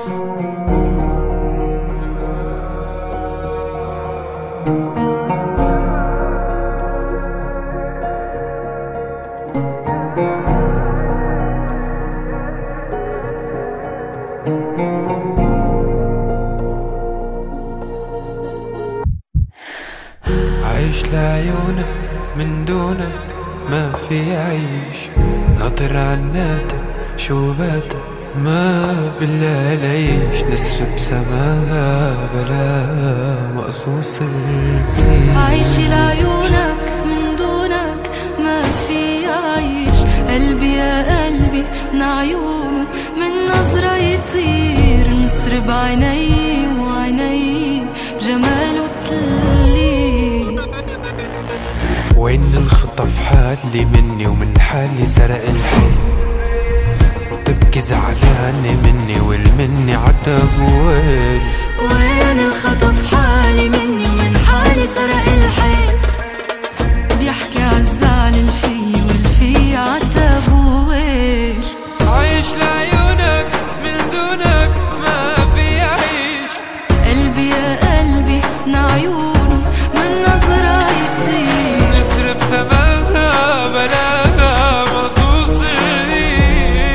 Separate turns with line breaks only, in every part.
عايش لعيونك من دونك ما في عيش، ناطر عالناتك شوباتك ما بالله ليش، نسر بسماها بلا مقصوص الريح.
عايش لعيونك من دونك ما في عيش، قلبي يا قلبي من عيونه من نظرة يطير، نسر بعيني وعيني بجماله تلي.
وين الخطف حالي مني ومن حالي سرق الحي، تبكي زعلانة مني والمني عتب ويل.
وين الخطف حالي مني ومن حالي سرق الحي، بيحكي عالزعل الفي والفي عتب ويل.
عايش لعيونك من دونك ما في عيش،
قلبي يا قلبي من عيونه من نظرة يطير،
نسر بسماها بلاها مصوص الريش.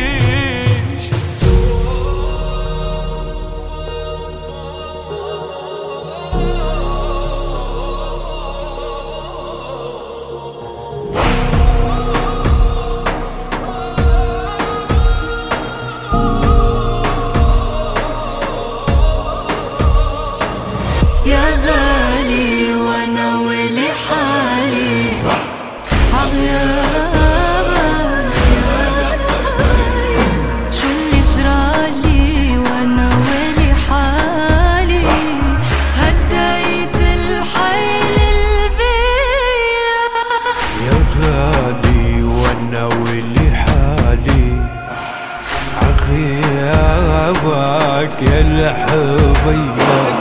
يا غالي وانا ولي حالي عغيابك، شو اللي جرالي وانا ولي حالي، هديت الحيل البيا.
يا غالي وانا ولي حالي عغيابك يا الحبيب.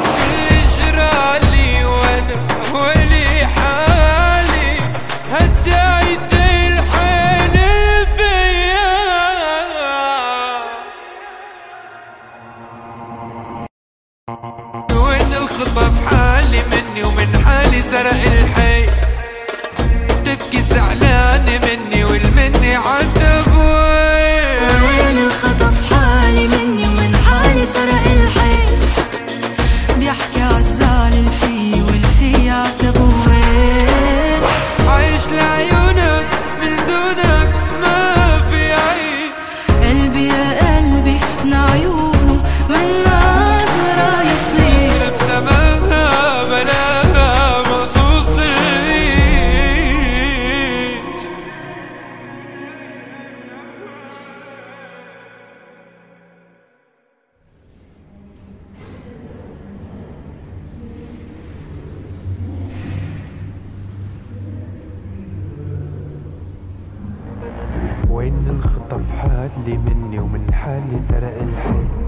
وين الخطف حالي مني ومن حالي سرق الحي، تبكي زعلانة مني والمني عتب ويل.
وين الخطف حالي مني ومن حالي سرق الحي، بيحكي عالزعل الفي والفي عتب ويل.
عايش لعيونك من دونك ما في عيش،
قلبي يا قلبي من عيونه من نظرة يطير،
بسماها بلاها مقصوص الريش. وين الخطف حالي مني ومن حالي سرق الحي،